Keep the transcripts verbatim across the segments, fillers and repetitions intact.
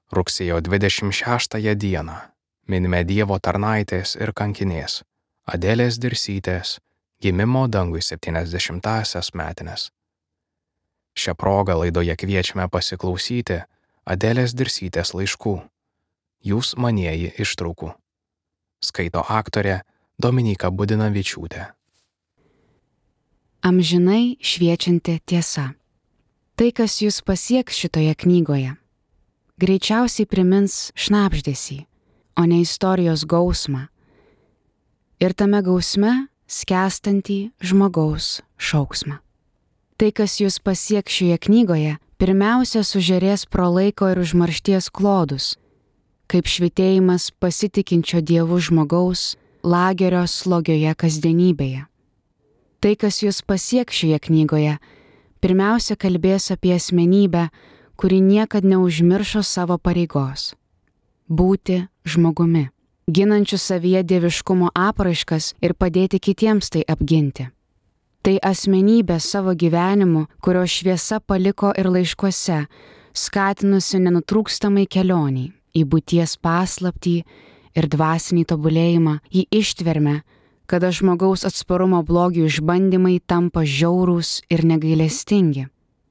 Rugsėjo dvidešimt šeštąją dieną minime Dievo tarnaitės ir kankinės Adelės Dirsytės gimimo dangui septyniasdešimtąsias metines. Šią progą laidoje kviečiame pasiklausyti Adelės Dirsytės laiškų, Jūs manieji ištraukų. Skaito aktorė Dominyka Budinavičiūtė. Amžinai šviečianti tiesa. Tai, kas jūs pasieks šitoje knygoje, greičiausiai primins šnabždesį, o ne istorijos gausmą. Ir tame gausme skęstantį žmogaus šauksmą. Tai, kas jūs pasieks šioje knygoje, pirmiausia sužėrės pro laiko ir užmaršties klodus, kaip švytėjimas pasitikinčio Dievu žmogaus lagerio slogioje kasdienybėje. Tai, kas jūs pasieks šioje knygoje, pirmiausia kalbės apie asmenybę, kuri niekad neužmiršo savo pareigos – būti žmogumi, ginančiu savyje dieviškumo apraiškas ir padėti kitiems tai apginti. Tai asmenybė savo gyvenimu, kurio šviesa paliko ir laiškuose, skatinusi nenutrūkstamai kelioniai į būties paslaptį ir dvasinį tobulėjimą, į ištvermę, kada žmogaus atsparumo blogių išbandymai tampa žiaurūs ir negailestingi.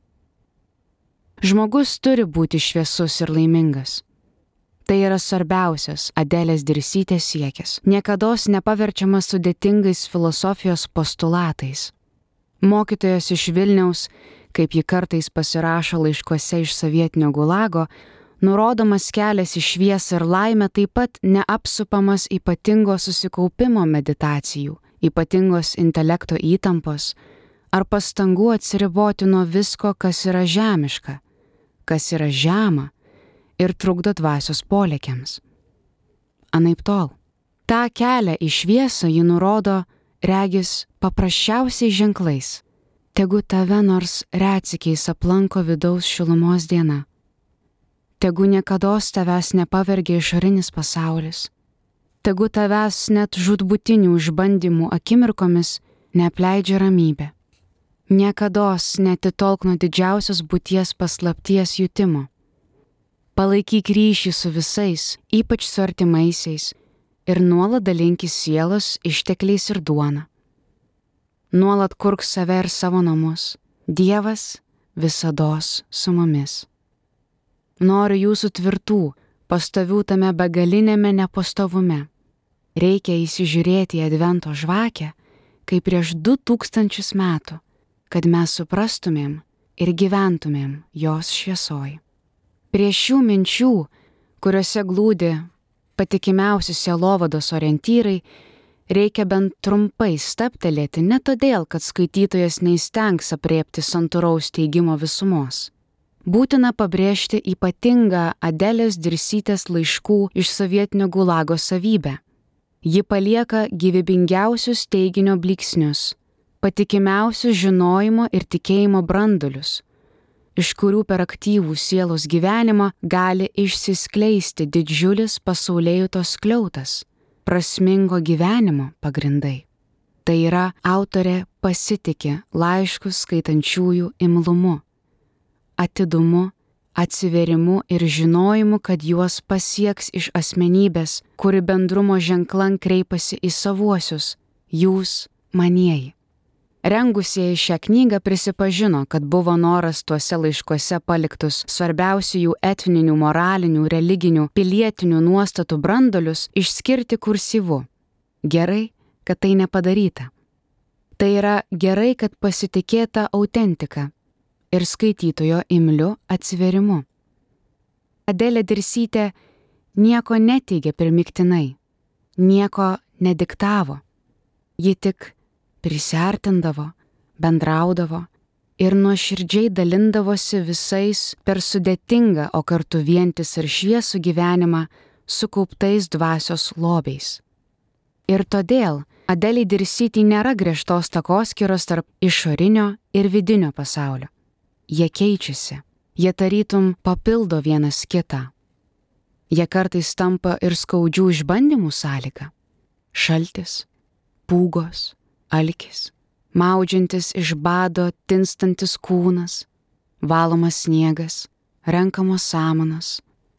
Žmogus turi būti šviesus ir laimingas. Tai yra svarbiausias Adelės Dirsytės siekis, niekados nepaverčiamas sudėtingais filosofijos postulatais. Mokytojas iš Vilniaus, kaip ji kartais pasirašo laiškuose iš sovietinio gulago, nurodomas kelias į šviesą ir laimę taip pat neapsupamas ypatingo susikaupimo meditacijų, ypatingos intelekto įtampos ar pastangų atsiriboti nuo visko, kas yra žemiška, kas yra žema ir trukdo dvasios polėkiams. Anaiptol. Ta kelią į šviesą ji nurodo, regis, paprasčiausiai ženklais. Tegu tave nors retsykiais aplanko vidaus šilumos diena. Tegu niekados tavęs nepavergia išorinis pasaulis. Tegu tavęs net žūtbūtinių išbandymų akimirkomis neapleidžia ramybė. Niekados netitolk nuo didžiausios būties paslapties jutimo. Palaikyk ryšį su visais, ypač su artimaisiais, ir nuolat dalinkis sielos ištekliais ir duona. Nuolat kurk save ir savo namus. Dievas visados su mumis. Noriu jūsų tvirtų, pastovių tame begalinėme nepastovume. Reikia įsižiūrėti į Advento žvakę, kaip prieš du tūkstančius metų, kad mes suprastumėm ir gyventumėm jos šviesoj. Prie šių minčių, kuriuose glūdi patikimiausi sielovados orientyrai, reikia bent trumpai stabtelėti ne todėl, kad skaitytojas neįstengs apriepti santūraus teigimo visumos. Būtina pabrėžti ypatingą Adelės Dirsytės laiškų iš sovietinio gulago savybę. Ji palieka gyvybingiausius teiginio blyksnius, patikimiausius žinojimo ir tikėjimo brandulius, iš kurių per aktyvų sielos gyvenimą gali išsiskleisti didžiulis pasaulėjautos skliautas, prasmingo gyvenimo pagrindai. Tai yra, autorė pasitiki laiškus skaitančiųjų imlumu, atidumu, atsiverimu ir žinojimu, kad juos pasieks iš asmenybės, kuri bendrumo ženklan kreipiasi į savuosius, jūs manieji. Rengusieji šią knygą prisipažino, kad buvo noras tuose laiškuose paliktus svarbiausių jų etninių, moralinių, religinių, pilietinių nuostatų branduolius išskirti kursyvu. Gerai, kad tai nepadaryta. Tai yra gerai, kad pasitikėta autentika ir skaitytojo imliu atsiverimu. Adelė Dirsytė nieko neteigė primiktinai, nieko nediktavo. Ji tik prisiartindavo, bendraudavo ir nuoširdžiai dalindavosi visais per sudėtingą, o kartu vientis ir šviesų gyvenimą sukauptais dvasios lobiais. Ir todėl Adelei Dirsytei nėra griežtos takoskyros tarp išorinio ir vidinio pasaulio. Jie keičiasi, jie tarytum papildo vienas kitą. Jie kartais tampa ir skaudžių išbandymų sąlyga. Šaltis, pūgos, alkis, maudžiantis iš bado tinstantis kūnas, valomas sniegas, renkamos samanos,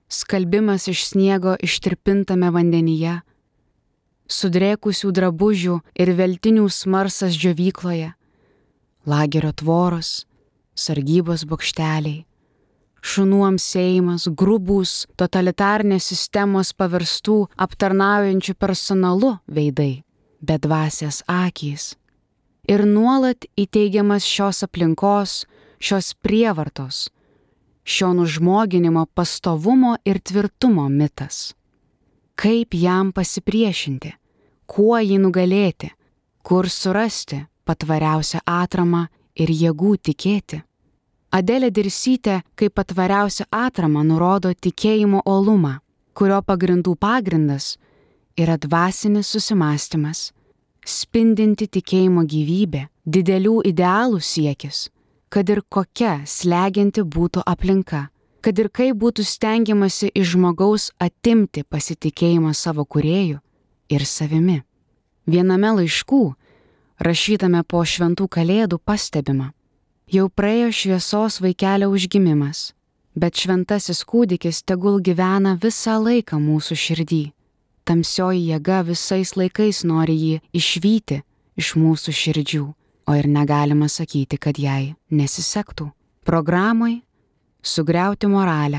skalbimas iš sniego ištirpintame vandenyje, sudrėkusių drabužių ir veltinių smarsas džiovykloje, lagerio tvoros, sargybos bokšteliai, šunų amsėjimas, grubūs totalitarnės sistemos paverstų aptarnaujančių personalu veidai, bedvasės akys. Ir nuolat įteigiamas šios aplinkos, šios prievartos, šio nužmoginimo pastovumo ir tvirtumo mitas. Kaip jam pasipriešinti, kuo jį nugalėti, kur surasti patvariausią atramą ir jėgų tikėti. Adelė Dirsytė kaip patvariausią atramą nurodo tikėjimo uolumą, kurio pagrindų pagrindas yra dvasinis susimąstymas, spindinti tikėjimo gyvybė, didelių idealų siekis, kad ir kokia slegianti būtų aplinka, kad ir kaip būtų stengiamasi iš žmogaus atimti pasitikėjimą savo kūrėju ir savimi. Viename laiškų, rašytame po šventų kalėdų, pastebima: jau praėjo šviesos vaikelio užgimimas, bet šventasis kūdikis tegul gyvena visą laiką mūsų širdį. Tamsioji jėga visais laikais nori jį išvyti iš mūsų širdžių, o ir negalima sakyti, kad jai nesisektų. Programoj sugriauti moralę,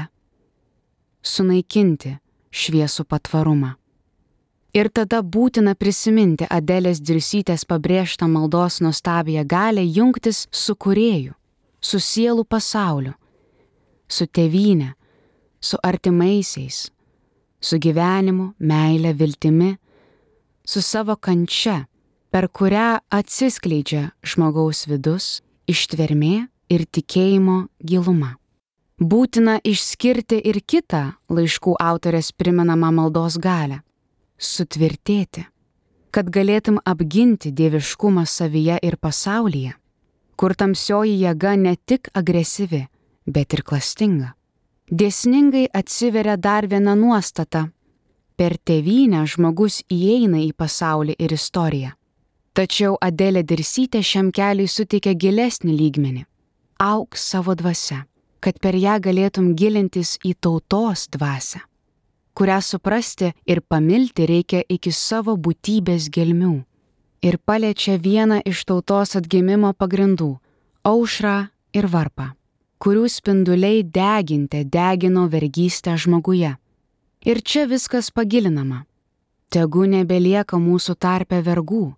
sunaikinti šviesų patvarumą. Ir tada būtina prisiminti Adelės Dirsytės pabrėžtą maldos nuostabią galią jungtis su kūrėju, su sielų pasauliu, su tėvyne, su artimaisiais, su gyvenimu, meile, viltimi, su savo kančia, per kurią atsiskleidžia žmogaus vidus, ištvermė ir tikėjimo giluma. Būtina išskirti ir kitą laiškų autorės primenamą maldos galią – sutvirtėti, kad galėtum apginti dieviškumą savyje ir pasaulyje, kur tamsioji jėga ne tik agresyvi, bet ir klastinga. Dėsningai atsiveria dar viena nuostata – per tėvynę žmogus įeina į pasaulį ir istoriją. Tačiau Adelė Dirsytė šiam keliui suteikia gilesnį lygmenį – auk savo dvasia, kad per ją galėtum gilintis į tautos dvasią, kurią suprasti ir pamilti reikia iki savo būtybės gelmių. Ir paliečia vieną iš tautos atgimimo pagrindų – aušrą ir varpą, kurių spinduliai deginte degino vergystę žmoguje. Ir čia viskas pagilinama. Tegu nebelieka mūsų tarpe vergų.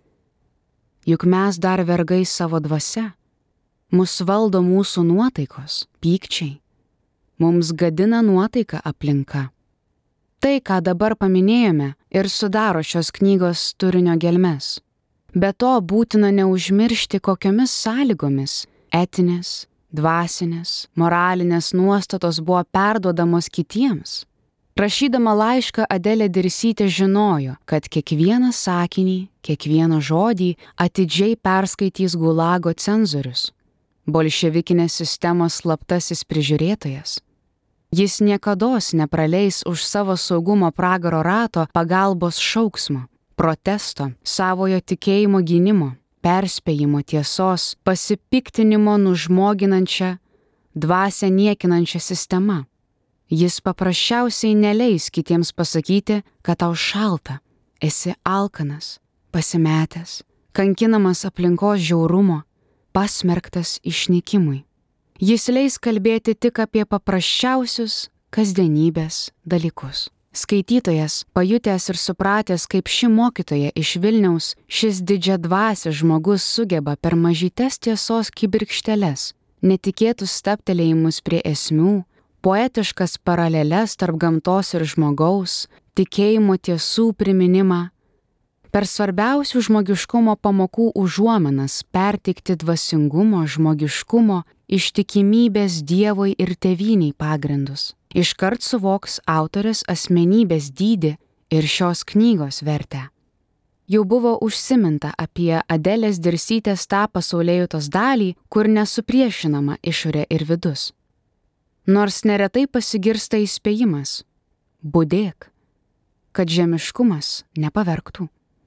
Juk mes dar vergai savo dvasia. Mus valdo mūsų nuotaikos, pykčiai. Mums gadina nuotaika aplinka. Tai, ką dabar paminėjome, ir sudaro šios knygos turinio gelmes. Be to būtina neužmiršti, kokiomis sąlygomis etinės, dvasinės, moralinės nuostatos buvo perduodamos kitiems. Rašydama laišką, Adelė Dirsytė žinojo, kad kiekvieną sakinį, kiekvieną žodį atidžiai perskaitys gulago cenzorius, bolševikinės sistemos slaptasis prižiūrėtojas. Jis niekados nepraleis už savo saugumo pragaro rato pagalbos šauksmo, protesto, savojo tikėjimo gynimo, perspėjimo tiesos, pasipiktinimo nužmoginančią, dvasią niekinančią sistemą. Jis paprasčiausiai neleis kitiems pasakyti, kad tau šalta, esi alkanas, pasimetęs, kankinamas aplinkos žiaurumo, pasmerktas išnykimui. Jis leis kalbėti tik apie paprasčiausius kasdienybės dalykus. Skaitytojas, pajutęs ir supratęs, kaip ši mokytoja iš Vilniaus, šis didžiadvasis žmogus sugeba per mažytes tiesos kibirkšteles, netikėtus stabtelėjimus prie esmių, poetiškas paraleles tarp gamtos ir žmogaus, tikėjimo tiesų priminimą, per svarbiausių žmogiškumo pamokų užuominas perteikti dvasingumo, žmogiškumo, ištikimybės Dievui ir tėvynei pagrindus. Iškart suvoks autorės asmenybės dydį ir šios knygos vertę. Jau buvo užsiminta apie Adelės Dirsytės tą pasaulėjautos dalį, kur nesupriešinama išorė ir vidus. Nors neretai pasigirsta įspėjimas – budėk, kad žemiškumas nepavergtų.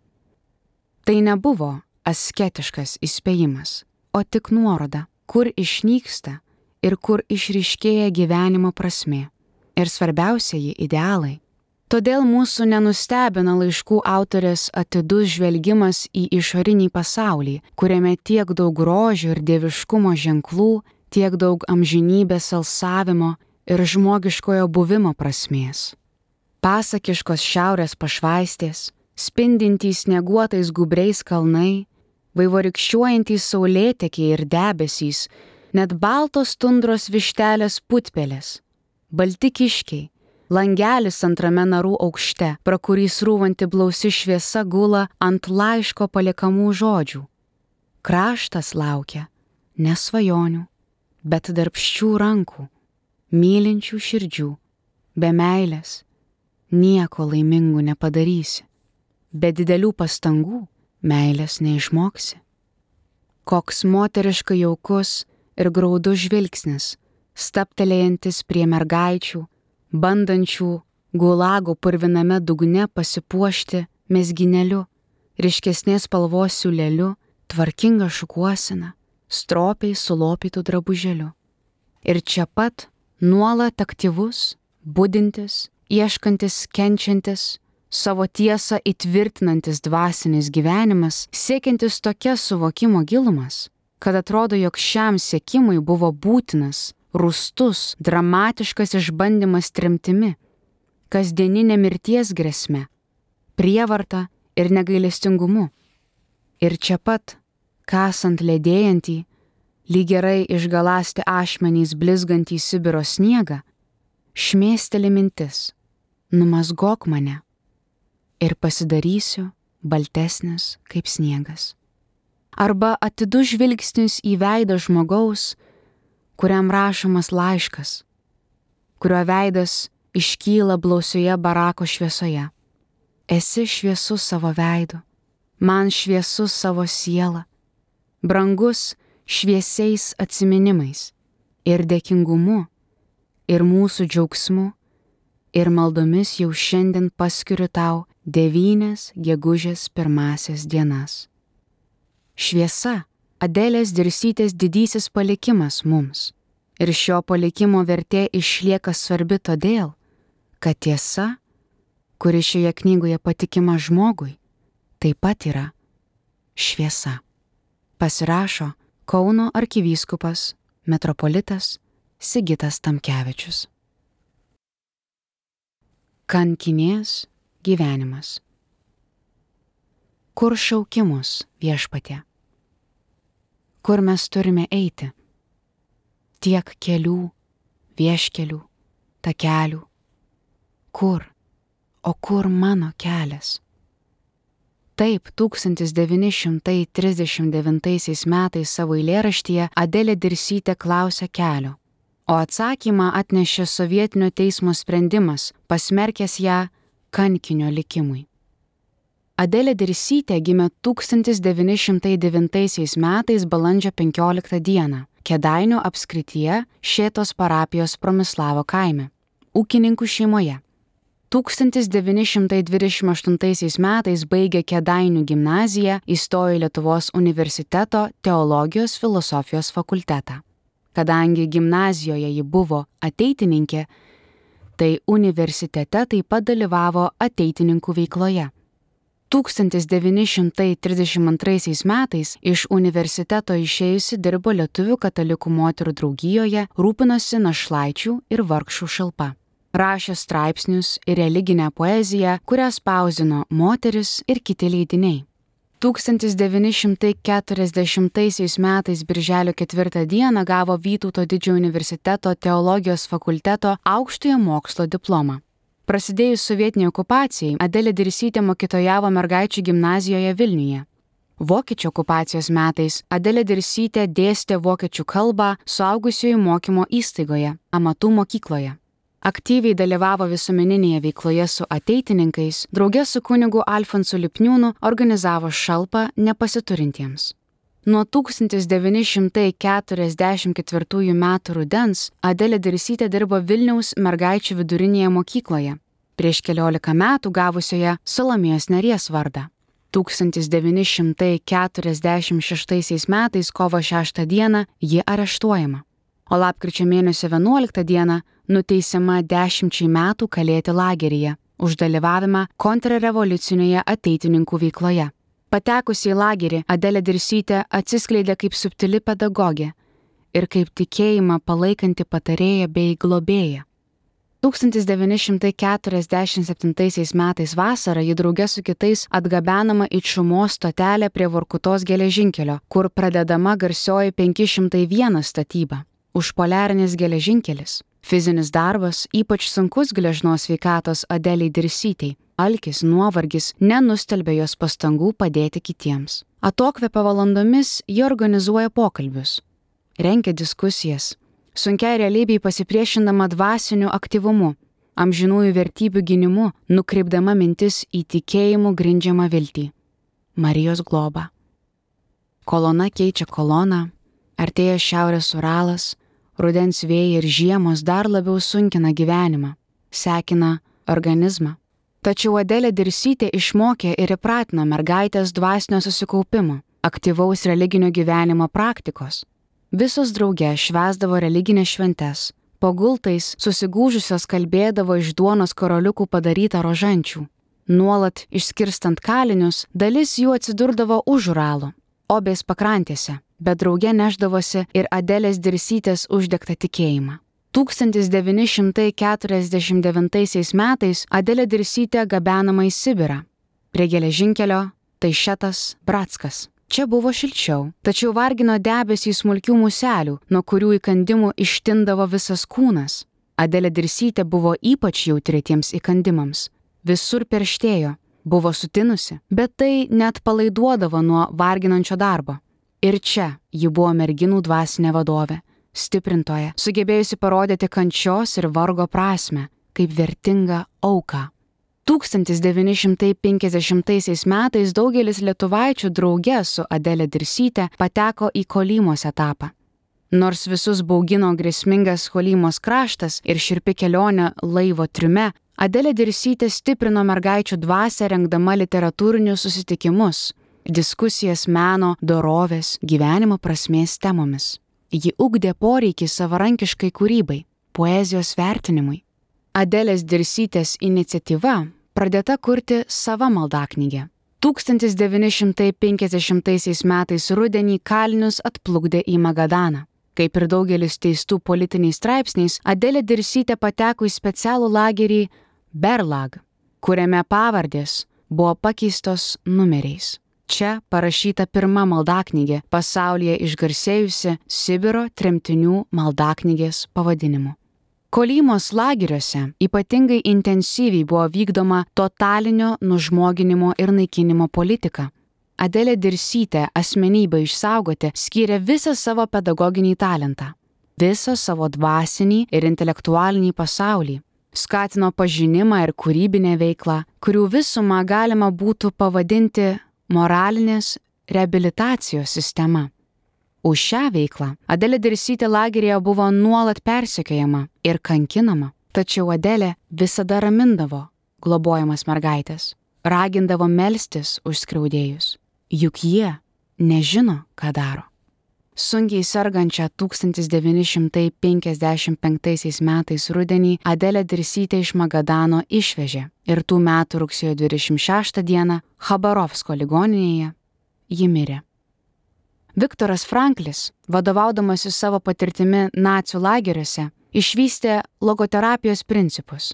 Tai nebuvo asketiškas įspėjimas, o tik nuoroda, kur išnyksta ir kur išryškėja gyvenimo prasmė. ir svarbiausiai idealai. Todėl mūsų nenustebina laiškų autorės atidus žvelgimas į išorinį pasaulį, kuriame tiek daug grožio ir dieviškumo ženklų, tiek daug amžinybės alsavimo ir žmogiškojo buvimo prasmės. Pasakiškos šiaurės pašvaistės, spindintys snieguotais gubriais kalnai, vaivorykščiuojantys saulėtekiai ir debesys, net baltos tundros vištelės putpelės, balti kiškiai, langelis antrame narų aukšte, pro kurį srūvanti blausi šviesa gula ant laiško paliekamų žodžių. Kraštas laukia ne svajonių, bet darbščių rankų, mylinčių širdžių, be meilės nieko laimingų nepadarysi, be didelių pastangų meilės neišmoksi. Koks moteriškai jaukus ir graudus žvilgsnis, staptelėjantis prie mergaičių, bandančių gulagų purviname dugne pasipuošti mezgineliu, ryškesnės spalvos siūleliu, tvarkinga šukuosena, stropiai sulopytų drabuželiu. Ir čia pat nuolat aktyvus, budintis, ieškantis, kenčiantis, savo tiesą įtvirtinantis dvasinis gyvenimas, siekiantis tokias suvokimo gilumas, kad atrodo, jog šiam siekimui buvo būtinas, rūstus, dramatiškas išbandymas tremtimi, kasdieninė mirties grėsme, prievarta ir negailestingumu. Ir čia pat, kasant ledėjantį, lyg gerai išgalasti ašmenys blizgantį Sibiro sniegą, šmėsteli mintis, numazgok mane ir pasidarysiu baltesnis kaip sniegas. Arba atidus žvilgsnis į veidą žmogaus, kuriam rašomas laiškas, kurio veidas iškyla blausioje barako šviesoje. Esi šviesus savo veidu, man šviesus savo siela, brangus šviesiais atsiminimais ir dėkingumu, ir mūsų džiaugsmu, ir maldomis jau šiandien paskiriu tau devynias gegužės pirmasias dienas. Šviesa Adelės Dirsytės didysis palikimas mums, ir šio palikimo vertė išlieka svarbi todėl, kad tiesa, kuri šioje knygoje patikima žmogui, taip pat yra šviesa. Pasirašo Kauno arkivyskupas metropolitas Sigitas Tamkevičius. Kankinės gyvenimas. Kur šaukimus viešpatie? Kur mes turime eiti? Tiek kelių, vieškelių, takelių. Kur? O kur mano kelias? Taip, tūkstantis devyni šimtai trisdešimt devintaisiais metais savo eilėraštyje Adelė Dirsytė klausė kelio, o atsakymą atnešė sovietinio teismo sprendimas, pasmerkęs ją kankinio likimui. Adelė Dirsytė gimė tūkstantis devyni šimtai devintaisiais metais balandžio penkioliktą dieną Kėdainių apskrityje Šėtos parapijos Promislavo kaime, ūkininkų šeimoje. tūkstantis devyni šimtai dvidešimt aštuntaisiais metais baigė Kėdainių gimnaziją, įstojo į Lietuvos universiteto teologijos filosofijos fakultetą. Kadangi gimnazijoje ji buvo ateitininkė, tai universitete taip pat dalyvavo ateitininkų veikloje. tūkstantis devyni šimtai trisdešimt antraisiais metais iš universiteto išėjusi dirbo Lietuvių katalikų moterų draugijoje, rūpinosi našlaičių ir vargšų šalpa. Rašė straipsnius ir religinę poeziją, kurią spausdino Moteris ir kiti leidiniai. tūkstantis devyni šimtai keturiasdešimtaisiais metais birželio ketvirtą dieną gavo Vytauto Didžiojo universiteto teologijos fakulteto aukštojo mokslo diplomą. Prasidėjus sovietiniai okupacijai, Adelė Dirsytė mokytojavo mergaičių gimnazijoje Vilniuje. Vokiečių okupacijos metais Adelė Dirsytė dėstė vokiečių kalbą suaugusiųjų mokymo įstaigoje, amatų mokykloje. Aktyviai dalyvavo visuomeninėje veikloje su ateitininkais, drauge su kunigu Alfonsu Lipniūnu organizavo šalpą nepasiturintiems. Nuo tūkstantis devyni šimtai keturiasdešimt ketvirtųjų metų rudens Adelė Dirsytė dirbo Vilniaus mergaičių vidurinėje mokykloje, prieš keliolika metų gavusioje Salomėjos Nėries vardą. tūkstantis devyni šimtai keturiasdešimt šeštaisiais metais kovo šeštą dieną ji areštuojama, o lapkričio mėnesio vienuoliktą dieną nuteisiama dešimčiai metų kalėti lageryje už dalyvavimą kontrrevoliucinėje ateitininkų veikloje. Patekusi į lagerį, Adelė Dirsytė atsiskleidė kaip subtili pedagogė ir kaip tikėjimą palaikanti patarėja bei globėja. tūkstantis devyni šimtai keturiasdešimt septintaisiais metais vasarą ji drauge su kitais atgabenama į Čumos stotelę prie Vorkutos geležinkelio, kur pradedama garsioji penki šimtai vienas statyba. Užpoliarinis geležinkelis. Fizinis darbas, ypač sunkus gležnos sveikatos Adelei Dirsytei. Alkis, nuovargis nenustelbė jos pastangų padėti kitiems. Atokvėpio valandomis ji organizuoja pokalbius, rengia diskusijas, sunkiai realybei pasipriešindama dvasiniu aktyvumu, amžinųjų vertybių gynimu, nukreipdama mintis į tikėjimų grindžiamą viltį. Marijos globa. Kolona keičia koloną, artėja Šiaurės Uralas, rudens vėjai ir žiemos dar labiau sunkina gyvenimą, sekina organizmą. Tačiau Adelė Dirsytė išmokė ir įpratino mergaitės dvasinio susikaupimo, aktyvaus religinio gyvenimo praktikos. Visos drauge švęsdavo religinės šventes, po gultais susigūžusios kalbėdavo iš duonos karoliukų padarytą rožančių. Nuolat išskirstant kalinius, dalis jų atsidurdavo už Uralo, Obės pakrantėse, bet drauge neždavosi ir Adelės Dirsytės uždegtą tikėjimą. tūkstantis devyni šimtai keturiasdešimt devintaisiais metais Adelė Dirsytė gabenama į Sibirą. Prie geležinkelio Taišetas, Bratskas. Čia buvo šilčiau, tačiau vargino debesys smulkių muselių, nuo kurių įkandimų ištindavo visas kūnas. Adelė Dirsytė buvo ypač jautri tiems įkandimams. Visur perštėjo, buvo sutinusi, bet tai net palaiduodavo nuo varginančio darbo. Ir čia ji buvo merginų dvasinė vadovė, stiprintoja, sugebėjusi parodyti kančios ir vargo prasmę, kaip vertingą auką. tūkstantis devyni šimtai penkiasdešimtaisiais metais daugelis lietuvaičių drauge su Adelė Dirsytė pateko į Kolymos etapą. Nors visus baugino grėsmingas Kolymos kraštas ir šiurpi kelionė laivo triume, Adelė Dirsytė stiprino mergaičių dvasią rengdama literatūrinius susitikimus, diskusijas meno, dorovės, gyvenimo prasmės temomis. Ji ugdė poreikį savarankiškai kūrybai, poezijos vertinimui. Adelės Dirsytės iniciatyva pradėta kurti sava maldaknygė. tūkstantis devyni šimtai penkiasdešimtaisiais metais rudenį kalinius atplukdė į Magadaną. Kaip ir daugelis teistų politiniais straipsniais, Adelė Dirsytė pateko į specialų lagerį Berlag, kuriame pavardės buvo pakeistos numeriais. Čia parašyta pirma maldaknygė, pasaulyje išgarsėjusi Sibiro tremtinių maldaknygės pavadinimu. Kolymos lageriuose ypatingai intensyviai buvo vykdoma totalinio nužmoginimo ir naikinimo politika. Adelė Dirsytė asmenybę išsaugoti skyrė visą savo pedagoginį talentą, visą savo dvasinį ir intelektualinį pasaulį. Skatino pažinimą ir kūrybinę veiklą, kurių visumą galima būtų pavadinti moralinės reabilitacijos sistema. Už šią veiklą Adelė Dirsytė lageryje buvo nuolat persekiojama ir kankinama, tačiau Adelė visada ramindavo globojamas mergaitės, ragindavo melstis už skriaudėjus, juk jie nežino, ką daro. Sunkiai sergančią tūkstantis devyni šimtai penkiasdešimt penktaisiais metais rudenį Adelė Dirsytė iš Magadano išvežė ir tų metų rugsėjo dvidešimt šeštą dieną Chabarovsko ligoninėje ji mirė. Viktoras Franklis, vadovaudamasis savo patirtimi nacių lageriuose, išvystė logoterapijos principus.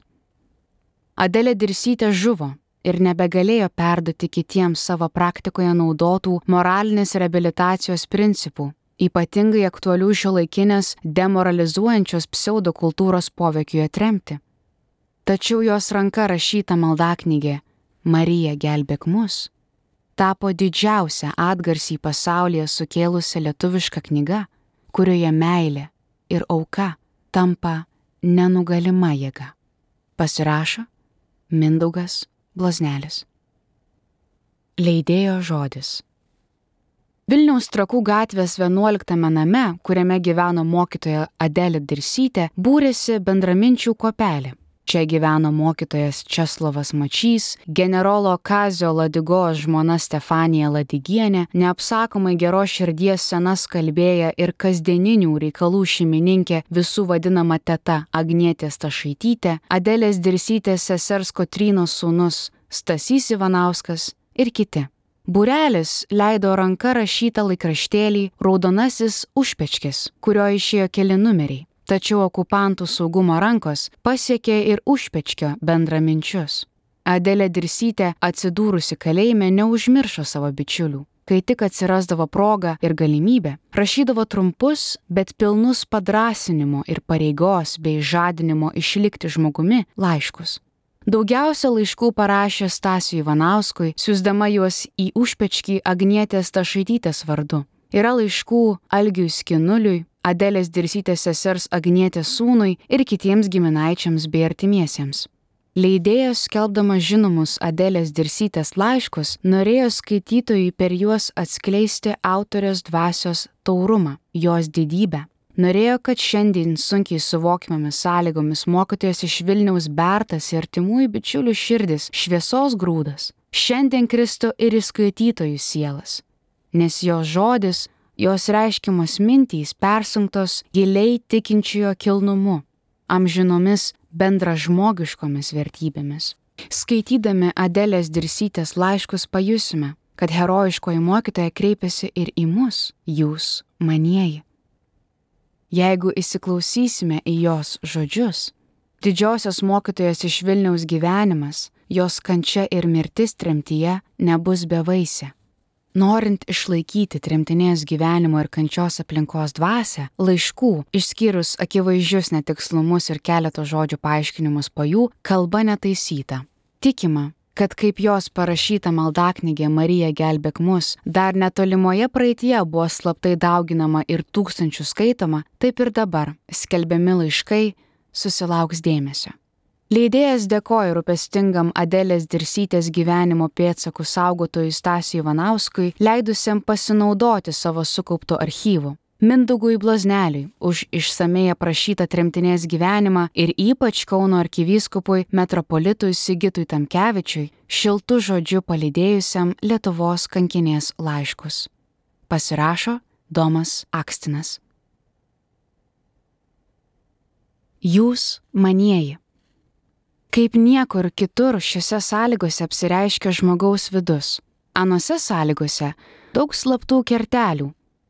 Adelė Dirsytė žuvo ir nebegalėjo perduoti kitiems savo praktikoje naudotų moralinės reabilitacijos principų, ypatingai aktualių šiuolaikinės demoralizuojančios pseudokultūros poveikiui atremti. Tačiau jos ranka rašyta maldaknygė Marija gelbėk mus tapo didžiausia atgarsį pasaulyje sukėlusia lietuviška knyga, kurioje meilė ir auka tampa nenugalima jėga. Pasirašo Mindaugas Blaznelis. Leidėjo žodis. Vilniaus Trakų gatvės vienuoliktame name, kuriame gyveno mokytoja Adelė Dirsytė, būrėsi bendraminčių kuopelė. Čia gyveno mokytojas Česlovas Mačys, generolo Kazio Ladigos žmona Stefanija Ladigienė, neapsakomai geros širdies senas kalbėja ir kasdieninių reikalų šeimininkė visų vadinama teta Agnietė Stašaitytė, Adelės Dirsytės sesers Kotrynos sūnus Stasys Ivanauskas ir kiti. Būrelis leido ranka rašytą laikraštėlį Raudonasis Užpečkis, kurio išėjo keli numeriai. Tačiau okupantų saugumo rankos pasiekė ir Užpečkio bendraminčius. Adelė Dirsytė, atsidūrusi kalėjime, neužmiršo savo bičiulių. Kai tik atsirasdavo proga ir galimybė, rašydavo trumpus, bet pilnus padrąsinimo ir pareigos bei žadinimo išlikti žmogumi laiškus. Daugiausia laiškų parašė Stasiui Ivanauskui, siųsdama juos į Užpečkį Agnietės Stašaitytės vardu. Yra laiškų Algiui Skinuliui, Adelės Dirsytės sesers Agnietės sūnui ir kitiems giminaičiams bei artimiesiems. Leidėjas, skelbdamas žinomus Adelės Dirsytės laiškus, norėjo skaitytojui per juos atskleisti autorės dvasios taurumą, jos didybę. Norėjo, kad šiandien sunkiai suvokiamomis sąlygomis mokytojas iš Vilniaus bertas ir artimųjų bičiulių širdis šviesos grūdas šiandien kristų ir į skaitytojų sielas, nes jos žodis, jos reiškiamos mintys persunktos giliai tikinčiojo kilnumu, amžinomis bendražmogiškomis vertybėmis. Skaitydami Adelės Dirsytės laiškus pajusime, kad herojiškoji mokytoja kreipiasi ir į mus, jūs, manieji. Jeigu įsiklausysime į jos žodžius, didžiosios mokytojos iš Vilniaus gyvenimas, jos kančia ir mirtis tremtyje nebus bevaisė. Norint išlaikyti tremtinės gyvenimo ir kančios aplinkos dvasią, laiškų, išskyrus akivaizdžius netikslumus ir keleto žodžių paaiškinimus po jų, kalba netaisyta. Tikima, kad kaip jos parašyta maldaknygė Marija gelbėk mus, dar netolimoje praeitie buvo slaptai dauginama ir tūkstančių skaitoma, taip ir dabar skelbiami laiškai susilauks dėmesio. Leidėjas dėkoja rūpestingam Adelės Dirsytės gyvenimo pėdsakų saugotojui Stasiui Ivanauskui, leidusiam pasinaudoti savo sukauptų archyvų, Mindaugui Blozneliui už išsamei aprašytą tremtinės gyvenimą ir ypač Kauno arkivyskupui metropolitui Sigitui Tamkevičiui šiltu žodžiu palydėjusiam Lietuvos kankinės laiškus. Pasirašo Domas Akstinas. Jūs, manieji. Kaip niekur kitur šiose sąlygose apsireiškia žmogaus vidus. Anose sąlygose daug slaptų kertelių.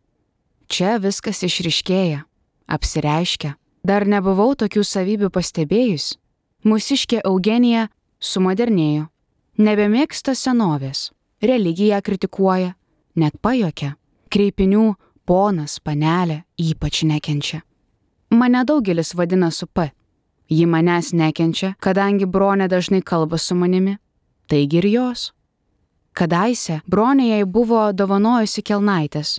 Čia viskas išryškėja, apsireiškia. Dar nebuvau tokių savybių pastebėjus. Mūsiškė Eugenija sumodernėjo. Nebemėgsta senovės. Religiją kritikuoja, net pajuokia. Kreipinių ponas, panelė ypač nekenčia. Mane daugelis vadina su P. Ji manęs nekenčia, kadangi Bronė dažnai kalba su manimi, taigi ir jos. Kadaise Bronė jai buvo dovanojusi kelnaitės.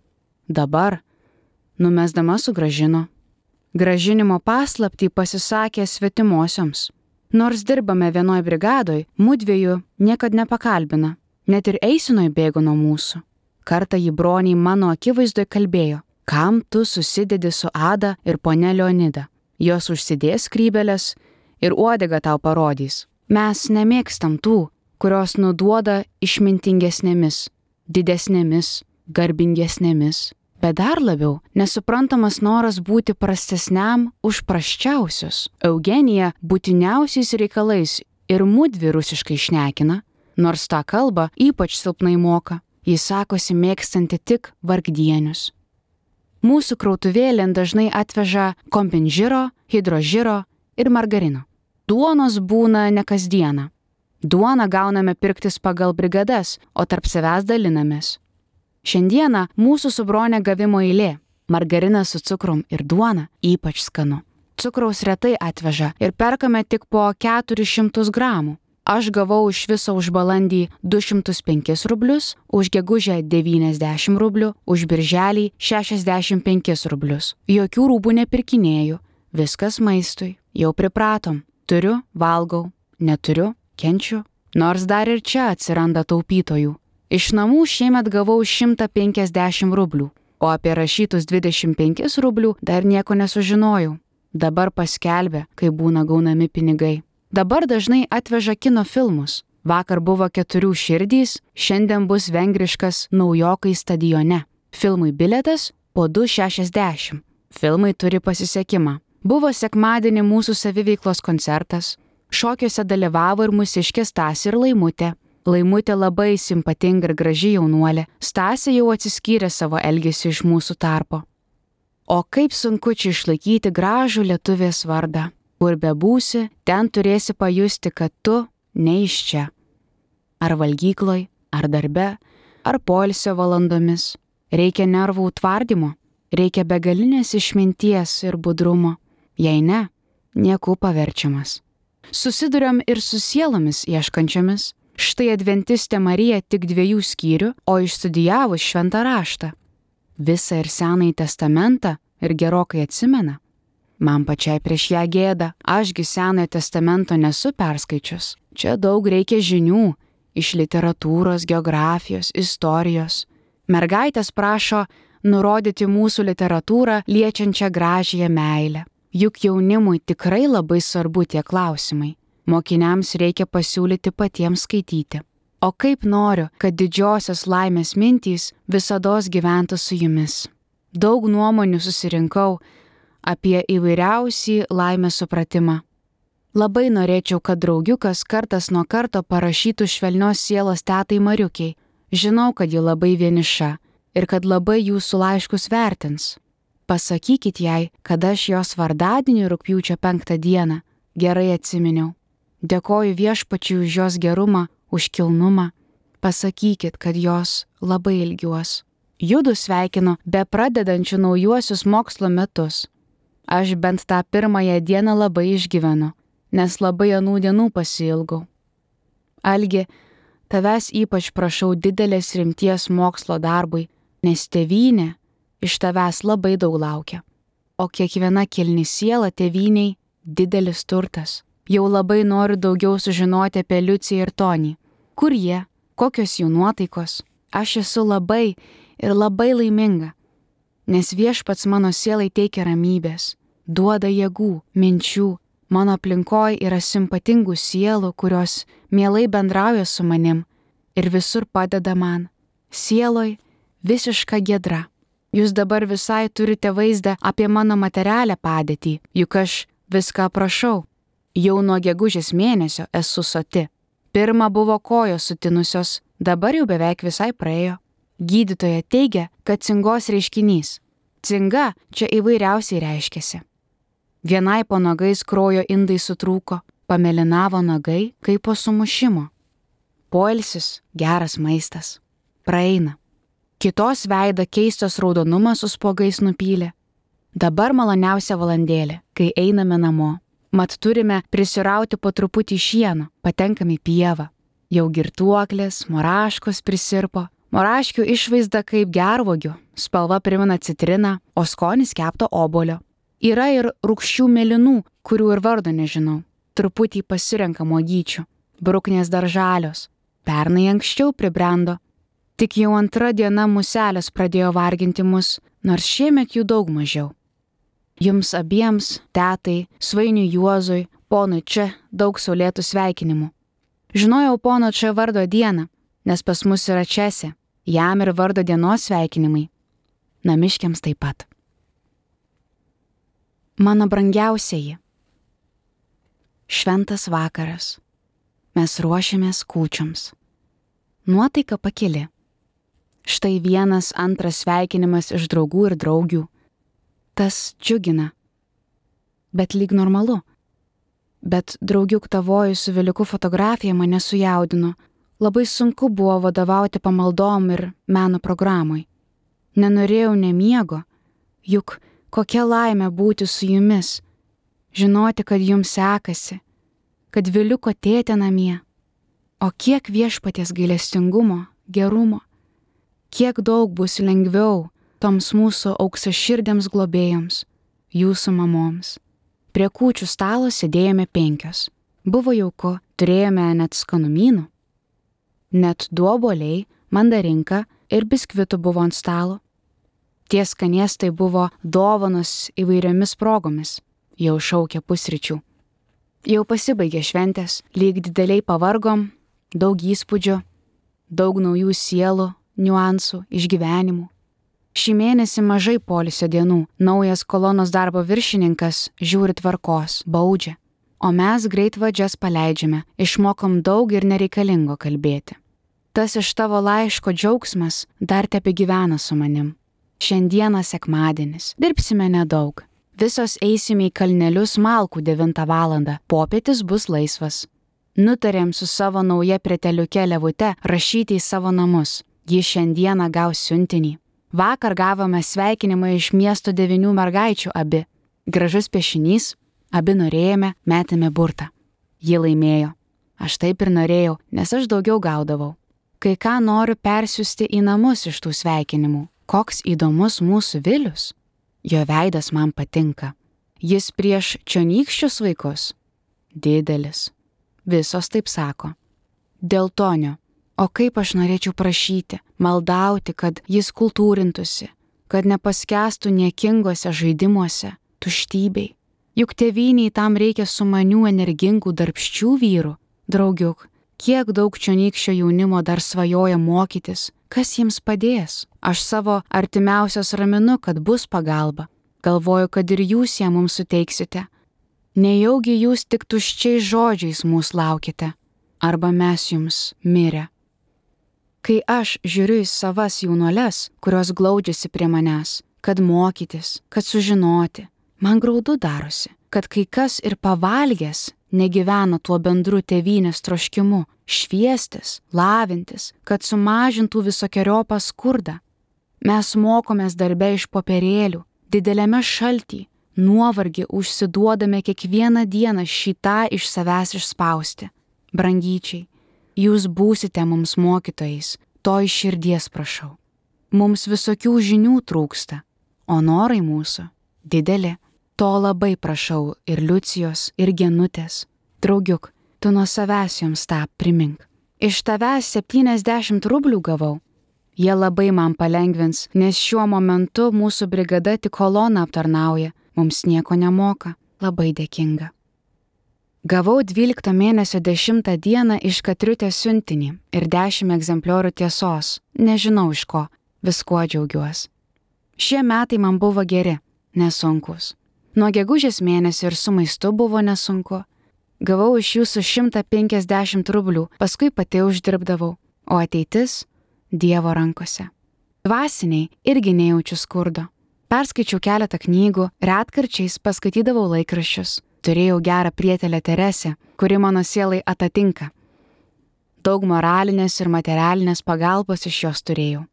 Dabar, numesdama sugrąžino. Grąžinimo paslaptį pasisakė svetimosioms. Nors dirbame vienoj brigadoj, mudviejų niekad nepakalbina, net ir eisinoj bėgo nuo mūsų. Kartą ji Broniai mano akivaizdoj kalbėjo, kam tu susidedi su Ada ir ponia Leonida. Jos užsidės skrybelės ir uodegą tau parodys. Mes nemėgstam tų, kurios nuduoda išmintingesnėmis, didesnėmis, garbingesnėmis, bet dar labiau nesuprantamas noras būti prastesniam už prasčiausius. Eugenija būtiniausiais reikalais ir mudvi rusiškai šnekina, nors tą kalbą ypač silpnai moka. Jis sakosi mėgstanti tik vargdienius. Mūsų krautuvėlėn dažnai atveža kompinžiro, hidrožiro ir margarino. Duonos būna ne kasdieną. Duoną gauname pirktis pagal brigadas, o tarp savęs dalinamės. Šiandieną mūsų su Bronė gavimo eilė. Margarinas su cukrum ir duona ypač skanu. Cukraus retai atveža ir perkame tik po keturis šimtus gramų. Aš gavau iš viso už balandį du šimtus penkis rublius, už gegužę devyniasdešimt rublių, už birželį šešiasdešimt penkis rublius. Jokių rūbų nepirkinėju, viskas maistui. Jau pripratom, turiu, valgau, neturiu, kenčiu. Nors dar ir čia atsiranda taupytojų. Iš namų šiemet gavau šimtą penkiasdešimt rublių, o apie rašytus dvidešimt penkis rublių dar nieko nesužinojau. Dabar paskelbė, kai būna gaunami pinigai. Dabar dažnai atveža kino filmus. Vakar buvo Keturių širdys, šiandien bus vengriškas Naujokai stadione. Filmui bilietas po du šešiasdešimt. Filmai turi pasisekimą. Buvo sekmadienį mūsų saviveiklos koncertas. Šokiuose dalyvavo ir mūsiškė Stasė ir Laimutė. Laimutė labai simpatinga ir graži jaunuolė. Stasė jau atsiskyrė savo elgesį iš mūsų tarpo. O kaip sunku čia išlaikyti gražų lietuvės vardą. Kur bebūsi, ten turėsi pajusti, kad tu ne iš čia. Ar valgykloj, ar darbe, ar poilsio valandomis. Reikia nervų tvardymo, reikia begalinės išminties ir budrumo. Jei ne, nieku paverčiamas. Susiduriam ir su sielomis ieškančiomis. Štai adventistė Marija tik dviejų skyrių, o išstudijavus šventą raštą. Visą ir Senąjį testamentą ir gerokai atsimena. Man pačiai prieš ją gėda, ašgi Senojo testamento nesu perskaičius. Čia daug reikia žinių iš literatūros, geografijos, istorijos. Mergaitės prašo nurodyti mūsų literatūrą liečiančią gražiąją meilę. Juk jaunimui tikrai labai svarbu tie klausimai. Mokiniams reikia pasiūlyti patiems skaityti. O kaip noriu, kad didžiosios laimės mintys visados gyventų su jumis. Daug nuomonių susirinkau apie įvairiausį laimės supratimą. Labai norėčiau, kad draugiukas kartas nuo karto parašytų švelnios sielos tetai Mariukiai. Žinau, kad ji labai vieniša ir kad labai jūsų laiškus vertins. Pasakykit jai, kad aš jos vardadienį rugpjūčio penktą dieną gerai atsiminiau. Dėkoju Viešpačiui už jos gerumą, už kilnumą. Pasakykit, kad jos labai ilgiuos. Judu sveikinu be pradedančių naujuosius mokslo metus. Aš bent tą pirmąją dieną labai išgyvenu, nes labai anų dienų pasiilgau. Algi, tavęs ypač prašau didelės rimties mokslo darbui, nes tėvynė iš tavęs labai daug laukia. O kiekviena kilni siela tėvyniai didelis turtas. Jau labai noriu daugiau sužinoti apie Liuciją ir Tonį. Kur jie, kokios jų nuotaikos. Aš esu labai ir labai laiminga, nes Viešpats mano sielai teikia ramybės, duoda jėgų, minčių. Mano aplinkoj yra simpatingų sielų, kurios mielai bendrauja su manim ir visur padeda man. Sieloj visiška giedra. Jūs dabar visai turite vaizdą apie mano materialią padėtį, juk aš viską aprašau. Jau nuo gegužės mėnesio esu soti. Pirma buvo kojos sutinusios, dabar jau beveik visai praėjo. Gydytoja teigia, kad cingos reiškinys. Cinga čia įvairiausiai reiškiasi. Vienai po nagais kraujo indai sutrūko, pamelinavo nagai kaip po sumušimo. Poilsis, geras maistas. Praeina. Kitos veidą keistas raudonumas su spuogais nupylė. Dabar maloniausia valandėlė, kai einame namo. Mat turime prisirauti po truputį šieno, patenkame į pievą. Jau girtuoklės, moraškos prisirpo. Moraškių išvaizda kaip gervuogių, spalva primena citriną, o skonis kepto obuolio. Yra ir rūgščių mėlynų, kurių ir vardo nežinau. Truputį pasirenkam uogyčių. Bruknės dar žalios. Pernai anksčiau pribrendo. Tik jau antra diena muselės pradėjo varginti mus, nors šiemet jų daug mažiau. Jums abiems, tetai, Svainiui Juozui, ponui Čia daug saulėtų sveikinimų. Žinojau pono Čia vardo dieną, nes pas mus yra Česė, jam ir vardo dienos sveikinimai. Namiškiams taip pat. Mano brangiausieji. Šventas vakaras. Mes ruošiamės kūčioms. Nuotaika pakili. Štai vienas antras sveikinimas iš draugų ir draugių. Tas džiugina. Bet lyg normalu. Bet draugiuk tavoji su Velyku fotografija mane sujaudino. Labai sunku buvo vadovauti pamaldom ir meno programai. Nenorėjau nemiego, juk kokia laimė būti su jumis. Žinoti, kad jums sekasi, kad Velyko tėtė namie. O kiek Viešpaties gailestingumo, gerumo. Kiek daug bus lengviau toms mūsų auksaširdėms globėjams, jūsų mamoms. Prie kūčių stalo sėdėjome penkios. Buvo jauku, turėjome net skanumynų. Net du obuoliai, mandarinka ir biskvitų buvo ant stalo. Tie skanėstai buvo dovanos įvairiomis progomis. jau šaukia pusryčių. Jau pasibaigė šventės, lyg dideliai pavargom, daug įspūdžių, daug naujų sielų, niuansų, išgyvenimų. Šį mėnesį mažai poilsio dienų, naujas kolonos darbo viršininkas žiūri tvarkos, baudžia, o mes greit vadžias paleidžiame, išmokom daug ir nereikalingo kalbėti. Tas iš tavo laiško džiaugsmas dar tebegyvena su manim. Šiandieną sekmadienis, dirbsime nedaug. Visos eisime į kalnelius Malkų devintą valandą, popietis bus laisvas. Nutarėm su savo nauja preteliuke Levute rašyti į savo namus. Ji šiandieną gaus siuntinį. Vakar gavome sveikinimą iš miesto devynių mergaičių abi. Gražus piešinys, abi norėjome, metėme burtą. Ji laimėjo. Aš taip ir norėjau, nes aš daugiau gaudavau. Kai ką noriu persiųsti į namus iš tų sveikinimų. Koks įdomus mūsų Vilius. Jo veidas man patinka. Jis prieš čionykščius vaikus. Didelis. Visos taip sako. Dėl Tonio. O kaip aš norėčiau prašyti, maldauti, kad jis kultūrintųsi, kad nepaskęstų niekingose žaidimuose, tuštybei. Juk tėvyniai tam reikia sumanių, energingų, darbščių vyrų. Draugiuk, kiek daug čionykščio jaunimo dar svajoja mokytis, kas jiems padės? Aš savo artimiausias raminu, kad bus pagalba. Galvoju, kad ir jūs ją mums suteiksite. Nejaugi jūs tik tuščiais žodžiais mūsų laukite, arba mes jums mirę. Kai aš žiūriu į savas jaunuoles, kurios glaudžiasi prie manęs, kad mokytis, kad sužinoti, man graudu darosi, kad kai kas ir pavalgęs negyvena tuo bendru tėvynės troškimu, šviestis, lavintis, kad sumažintų visokeriopą skurdą. Mes mokomės darbe iš popierėlių, dideliame šaltį, nuovargį užsiduodame kiekvieną dieną šitą iš savęs išspausti. Brangyčiai, jūs būsite mums mokytojais, to iš širdies prašau. Mums visokių žinių trūksta, o norai mūsų dideli. To labai prašau ir Liucijos, ir Genutės. Draugiuk, tu nuo savęs joms tą primink. Iš tavęs septyniasdešimt rublių gavau. Jie labai man palengvins, nes šiuo momentu mūsų brigada tik koloną aptarnauja, mums nieko nemoka. Labai dėkinga. Gavau dvylikto mėnesio dešimtą dieną iš Katriutės siuntinį ir dešimt egzempliorių tiesos, nežinau iš ko, viskuo džiaugiuosi. Šie metai man buvo geri, nesunkus. Nuo gegužės mėnesio ir su maistu buvo nesunku. Gavau iš jūsų šimtą penkiasdešimt rublių, paskui pati uždirbdavau, o ateitis Dievo rankose. Dvasiniai irgi nejaučiu skurdo. Perskaičiau keletą knygų, retkarčiais paskaitydavau laikraščius. Turėjau gerą prietelę Teresę, kuri mano sielai atatinka. Daug moralinės ir materialinės pagalbos iš jos turėjau.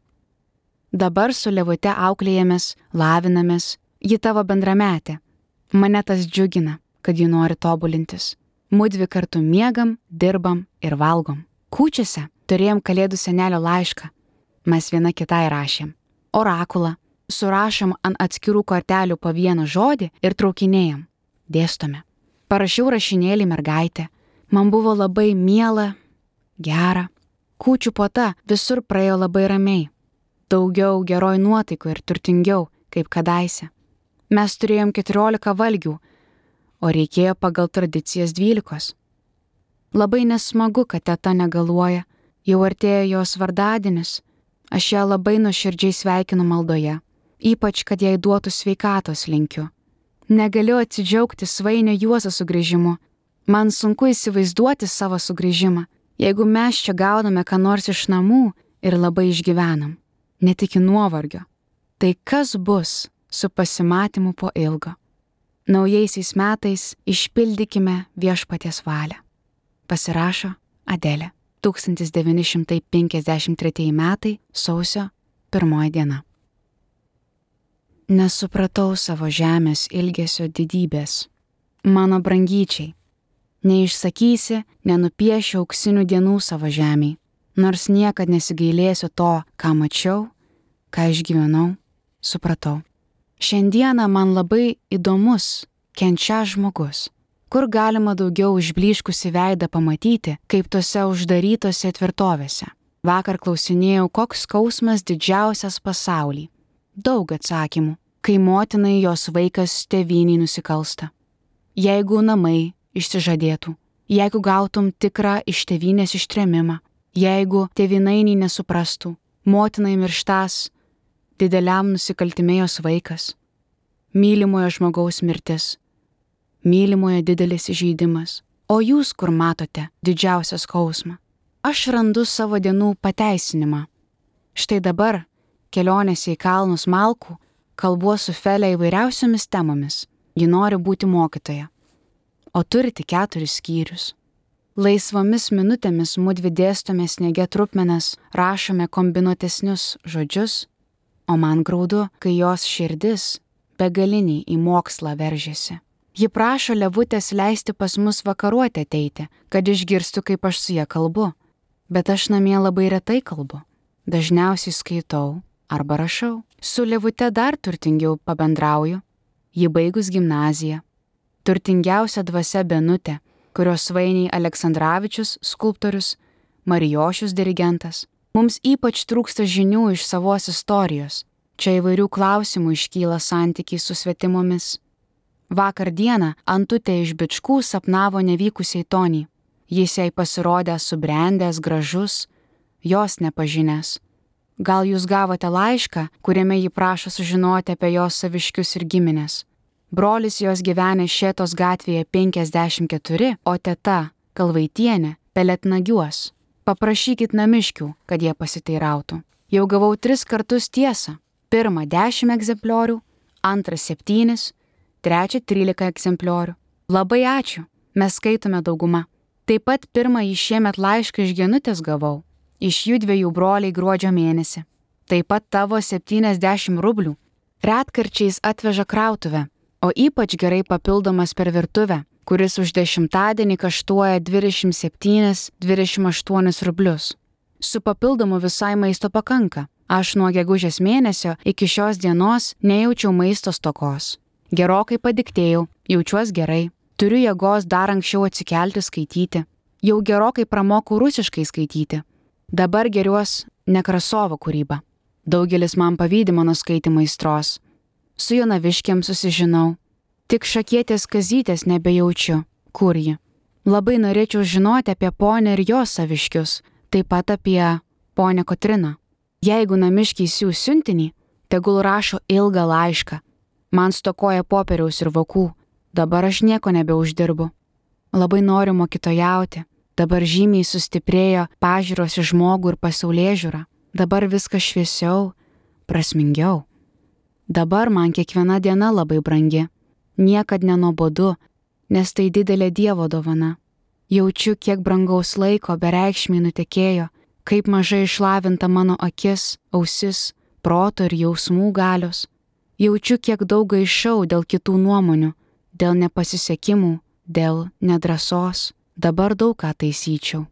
Dabar su Levute auklėjamės, lavinamės, ji tavo bendrametė. Mane tas džiugina, kad ji nori tobulintis. Mudvi kartu miegam, dirbam ir valgom. Kūčiose turėjom Kalėdų senelio laišką. Mes viena kitai rašėm. Orakulą. Surašom ant atskirų kortelių po vieną žodį ir traukinėjam. Dėstome. Parašiau rašinėlį mergaitę. Man buvo labai miela, gera. Kūčių puota visur praėjo labai ramiai. Daugiau geroj nuotaikų ir turtingiau, kaip kadaise. Mes turėjom keturiolika valgių, o reikėjo pagal tradicijas dvylikos. Labai nesmagu, kad teta negaluoja. Jau artėjo jos vardadienis. Aš ją labai nuoširdžiai sveikinu maldoje. Ypač, kad jai duotų sveikatos linkiu. Negaliu atsidžiaugti svainio Juozo sugrįžimu. Man sunku įsivaizduoti savo sugrįžimą, jeigu mes čia gauname ką nors iš namų ir labai išgyvenam. Net iki nuovargio. Tai kas bus su pasimatymu po ilgo? Naujaisiais metais išpildykime viešpaties valią. Pasirašo Adelė. tūkstantis devyni šimtai penkiasdešimt treji metai, sausio pirmoji diena. Nesupratau savo žemės ilgesio didybės. Mano brangyčiai, neišsakysi, nenupiešiu auksinių dienų savo žemiai, nors niekad nesigailėsiu to, ką mačiau, ką išgyvenau, supratau. Šiandieną man labai įdomus, kenčias žmogus, kur galima daugiau išblyškusi veidą pamatyti, kaip tose uždarytose tvirtovėse. Vakar klausinėjau, koks skausmas didžiausias pasauly. Daug atsakymų, kai motinai jos vaikas tėvynei nusikalsta. jeigu namai išsižadėtų, jeigu gautum tikrą iš tėvynės ištrėmimą, jeigu tėvynainiai nesuprastų, motinai mirštas, dideliam nusikaltime jos vaikas, mylimojo žmogaus mirtis, mylimojo didelis įžeidimas, o jūs kur matote didžiausią skausmą? Aš randu savo dienų pateisinimą. Štai dabar, kelionėse į kalnus Malkų, kalbuo su Fele įvairiausiomis temomis. Ji nori būti mokytoja, o turi tik keturis skyrius. Laisvomis minutėmis mudvi dėstome sniege trupmenas, rašome kombinuotesnius žodžius, o man graudu, kai jos širdis begaliniai į mokslą veržiasi. Ji prašo Levutės leisti pas mus vakaruoti ateiti, kad išgirstų, kaip aš su ja kalbu. Bet aš namie labai retai kalbu. Dažniausiai skaitau arba rašau. Su Levute dar turtingiau pabendrauju. Ji baigus gimnaziją. Turtingiausia dvasia Benutė, kurios svainiai Aleksandravičius, skulptorius, Marijošius dirigentas. Mums ypač trūksta žinių iš savos istorijos. Čia įvairių klausimų iškyla santykiai su svetimomis. Vakar dieną Antutė iš Bičkų sapnavo nevykusiai Tonį. Jis jai pasirodė subrendęs, gražus, jos nepažinęs. Gal jūs gavote laišką, kuriame ji prašo sužinoti apie jos saviškius ir giminės. Brolis jos gyvenė Šėtos gatvėje penkiasdešimt keturi, o teta, Kalvaitienė, Peletnagiuos. Paprašykit namiškių, kad jie pasiteirautų. Jau gavau tris kartus tiesą. Pirmą dešimt egzempliorių, antrą septynis, trečią trylika egzempliorių. Labai ačiū, mes skaitome daugumą. Taip pat pirmąjį šiemet laišką iš Genutės gavau. Iš jų dviejų broliai gruodžio mėnesį. Taip pat tavo septyniasdešimt rublių. Retkarčiais atveža krautuvę, o ypač gerai papildomas per virtuvę, kuris už dešimtadienį kaštuoja dvidešimt septynis dvidešimt aštuonis rublius. Su papildomu visai maisto pakanka. Aš nuo gegužės mėnesio iki šios dienos nejaučiau maisto stokos. Gerokai padiktėjau, jaučiuos gerai. Turiu jėgos dar anksčiau atsikelti skaityti. Jau gerokai pramokau rusiškai skaityti. Dabar geriuos Nekrasovo kūrybą. Daugelis man pavydi mano skaitimo aistros. Su Jonaviškėm susižinau. Tik Šakietės Kazytės nebejaučiu. Kur ji? Labai norėčiau žinoti apie ponę ir jos saviškius, taip pat apie ponę Kotriną. Jeigu namiškiai siūs siuntinį, tegul rašo ilgą laišką. Man stokoja popieriaus ir vokų. Dabar aš nieko nebeuždirbu. Labai noriu mokytojauti. Dabar žymiai sustiprėjo pažiūros į žmogų ir pasaulėžiūrą. Dabar viskas šviesiau, prasmingiau. Dabar man kiekviena diena labai brangi. Niekad nenuobodu, nes tai didelė Dievo dovana. Jaučiu, kiek brangaus laiko bereikšmiai nutekėjo, kaip mažai išlavinta mano akis, ausis, proto ir jausmų galios. Jaučiu, kiek daug gaišau dėl kitų nuomonių, dėl nepasisekimų, dėl nedrąsos. Dabar daug ką taisyčiau.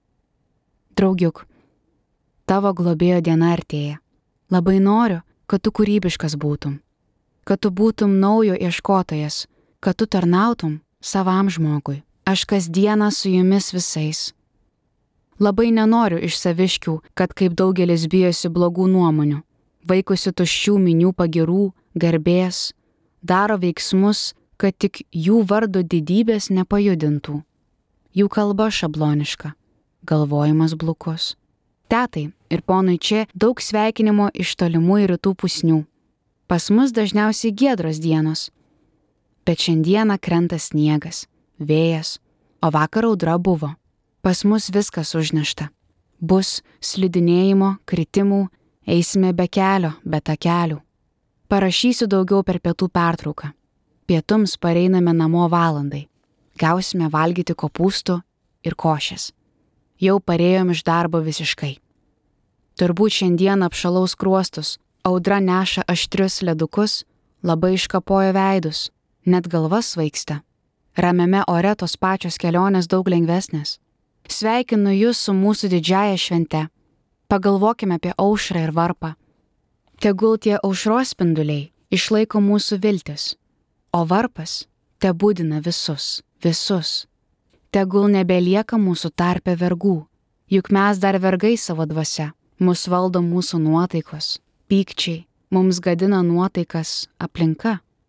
Draugiuk, tavo globėjo diena artėja. Labai noriu, kad tu kūrybiškas būtum, kad tu būtum naujo ieškotojas, kad tu tarnautum savam žmogui. Aš kasdieną su jumis visais. Labai nenoriu iš saviškių, kad kaip daugelis bijosi blogų nuomonių, vaikosi tuščių minių pagirų, garbės, daro veiksmus, kad tik jų vardo didybės nepajudintų. Jų kalba šabloniška, galvojimas blukus. Tetai ir ponui čia daug sveikinimo iš tolimų ir rytų pusnių. Pas mus dažniausiai giedros dienos, bet šiandieną krenta sniegas, vėjas, o vakar audra buvo. Pas mus viskas užnešta. Bus slidinėjimo, kritimų, eisime be kelio, be takelių. Parašysiu daugiau per pietų pertrauką. Pietums pareiname namo valandai. Gausime valgyti kopūstų ir košės. Jau parėjom iš darbo visiškai. Turbūt šiandien apšalaus kruostus, audra neša aštrius ledukus, labai iškapojo veidus, net galva svaigsta. Ramiame ore tos pačios kelionės daug lengvesnės. Sveikinu jūs su mūsų didžiaja švente. Pagalvokime apie aušrą ir varpą. Tegul tie aušros spinduliai išlaiko mūsų viltis, o varpas tebūdina visus. Visus. Tegul nebelieka mūsų tarpe vergų, juk mes dar vergai savo dvasia, mus valdo mūsų nuotaikos, pykčiai, mums gadina nuotaikas aplinka.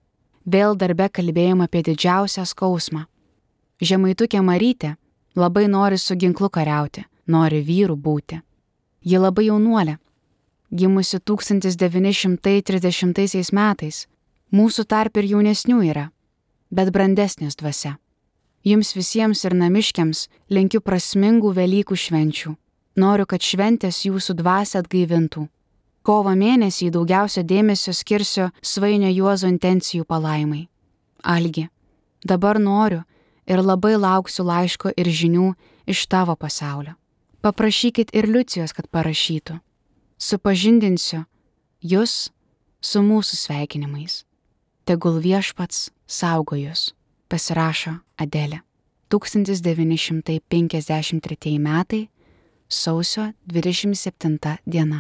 Vėl darbe kalbėjom apie didžiausią skausmą. Žemaitukė Marytė labai nori su ginklu kariauti, nori vyrų būti. Ji labai jaunuolė, gimusi tūkstantis devyni šimtai trisdešimtaisiais metais. Mūsų tarp ir jaunesnių yra, bet brandesnės dvasia. Jums visiems ir namiškiams linkiu prasmingų Velykų švenčių. Noriu, kad šventės jūsų dvasią atgaivintų. Kovo mėnesį daugiausia dėmesio skirsiu Svainio Juozo intencijų palaimai. Algi, dabar noriu ir labai lauksiu laiško ir žinių iš tavo pasaulio. Paprašykit ir Liucijos, kad parašytų. Supažindinsiu jūs su mūsų sveikinimais. Tegul viešpats saugo jūs. Pasirašo Adelė. tūkstantis devyni šimtai penkiasdešimt tretieji metai, sausio dvidešimt septinta diena.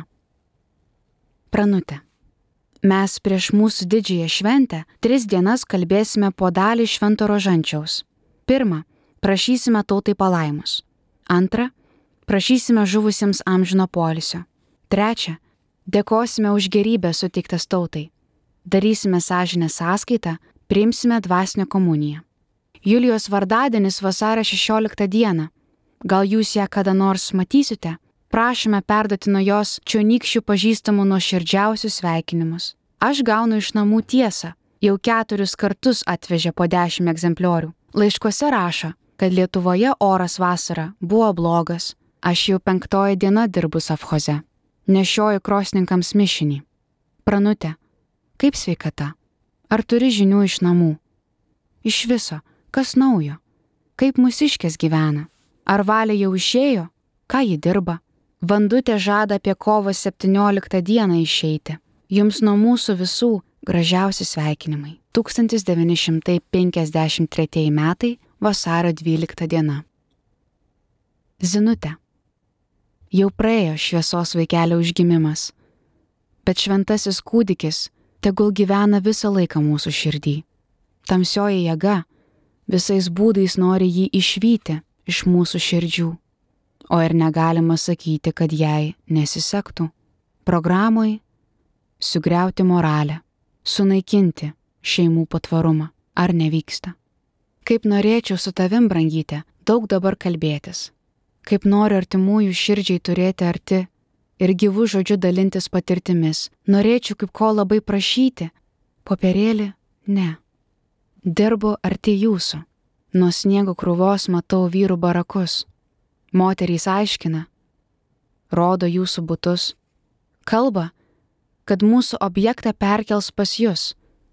Pranutė. Mes prieš mūsų didžiąją šventę tris dienas kalbėsime po dalį Švento Rožančiaus. Pirma, prašysime tautai palaimus. Antra, prašysime žuvusiems amžino poilsio. Trečia, dėkosime už gerybę suteiktas tautai. Darysime sąžinę sąskaitą, priimsime dvasinę komuniją. Julijos vardadienis vasario šešioliktą dieną. Gal jūs ją kada nors matysite? Prašome perduoti nuo jos čionykščių pažįstamų nuoširdžiausius sveikinimus. Aš gaunu iš namų tiesą. Jau keturis kartus atvežė po dešimt egzempliorių. Laiškuose rašo, kad Lietuvoje oras vasarą buvo blogas. Aš jau penktoji diena dirbu savchoze. Nešioju krosninkams mišinį. Pranutė, kaip sveikata? Ar turi žinių iš namų? Iš viso, kas naujo? Kaip mūsiškės gyvena? Ar Valė jau išėjo? Ką ji dirba? Vandutė žada apie kovo septynioliktą dieną išeiti. Jums nuo mūsų visų gražiausi sveikinimai. tūkstantis devyni šimtai penkiasdešimt tretieji metai, vasario dvylikta diena. Zinutė. Jau praėjo šviesos vaikelio užgimimas, bet šventasis kūdikis tegul gyvena visą laiką mūsų širdį. Tamsioji jėga visais būdais nori jį išvyti iš mūsų širdžių, o ir negalima sakyti, kad jai nesisektų. Programoj sugriauti moralę, sunaikinti šeimų patvarumą, ar nevyksta. Kaip norėčiau su tavim, brangyte, daug dabar kalbėtis. Kaip noriu artimųjų širdžiai turėti arti ir gyvų žodžiu dalintis patirtimis. Norėčiau kaip ko labai prašyti. Popierėlį? Ne. Dirbu arti jūsų. Nuo sniego krūvos matau vyrų barakus. Moterys aiškina, rodo jūsų butus. Kalba, kad mūsų objektą perkels pas jus,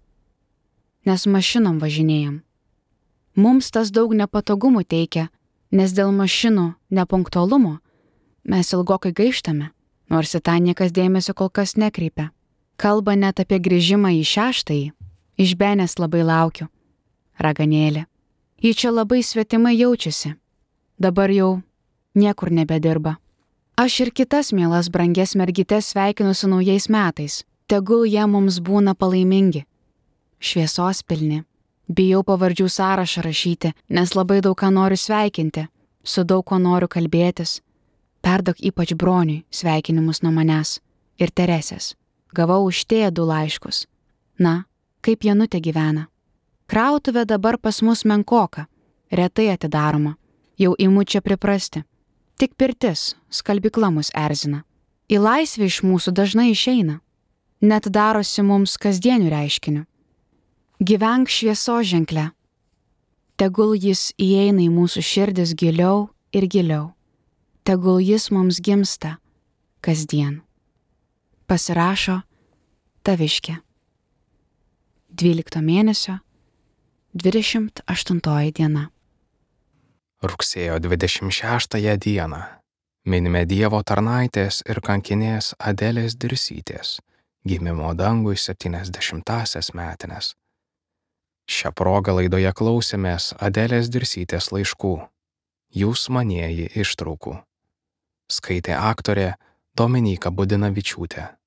nes mašinom važinėjam. Mums tas daug nepatogumų teikia, nes dėl mašinų nepunktualumo mes ilgokai gaištame, nors į tą niekas dėmesio kol kas nekreipia. Kalba net apie grįžimą į šeštąjį. Iš Benės labai laukiu. Raganėlė. Ji čia labai svetimai jaučiasi. Dabar jau niekur nebedirba. Aš ir kitas mielas brangias mergytes sveikinu su naujais metais. Tegul jie mums būna palaimingi. Šviesos pilni. Bijau pavardžių sąrašą rašyti, nes labai daug ką noriu sveikinti. Su daug ko noriu kalbėtis. Perdok ypač Broniui sveikinimus nuo manęs. Ir Teresės. Gavau už tėją du laiškus. Na, kaip Janutė gyvena. Krautuvė dabar pas mus menkoka. Retai atidaroma. Jau imu čia priprasti. Tik pirtis, skalbykla mus erzina. Į laisvę iš mūsų dažnai išeina. Net darosi mums kasdienių reiškinių. Gyvenk šviesos ženkle. Tegul jis įeina į mūsų širdis giliau ir giliau. Tegul jis mums gimsta kasdien. Pasirašo Taviškė. dvylikto mėnesio, dvidešimt aštuntoji diena. Rugsėjo dvidešimt šeštąją dieną minime Dievo tarnaitės ir kankinės Adelės Dirsytės gimimo dangui septyniasdešimtąsias metines. Šią progą laidoje klausėmės Adelės Dirsytės laiškų, Jūs manieji ištraukų. Skaitė aktorė Dominyka Budinavičiūtė.